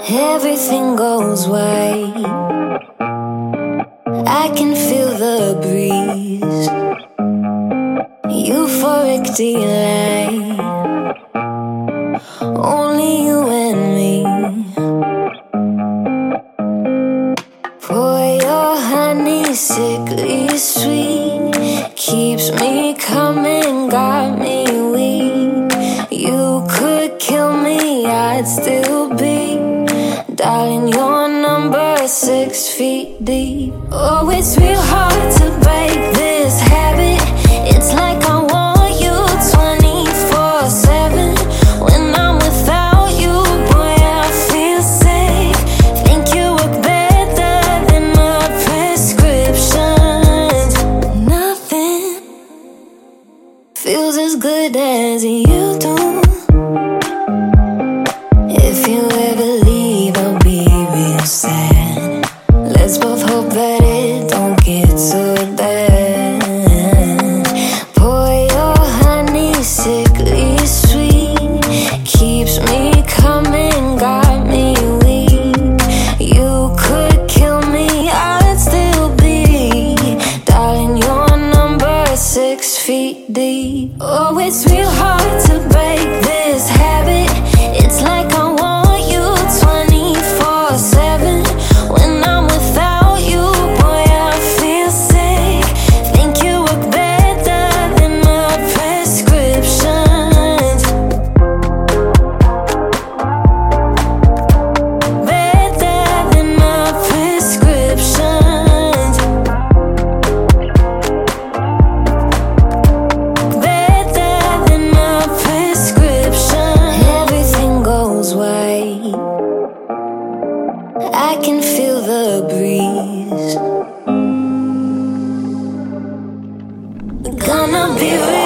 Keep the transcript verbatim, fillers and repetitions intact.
Everything goes white. I can feel the breeze. Euphoric delight. Only you and me. Pour your honey, sickly sweet. Keeps me coming, got me weak. You could kill me, I'd still be. Darling, your number is six feet deep. Oh, it's real hard to break this habit. It's like I want you twenty-four seven. When I'm without you, boy, I feel sick. Think you work better than my prescriptions. Nothing feels as good as you do. If you ever leave, I'll be real sad. Let's both hope that it don't get so bad. Pour your honey, sickly sweet. Keeps me coming, got me weak. You could kill me, I'd still be. Darling, your number is six feet deep. Oh, it's real hard to break this habit. It's like I want you twenty-four seven. When I'm without you, boy, I feel sick. Think you work better than my prescriptions. Better than my prescriptions. Better than my prescription. Everything goes white. I can feel the breeze. Gonna be real.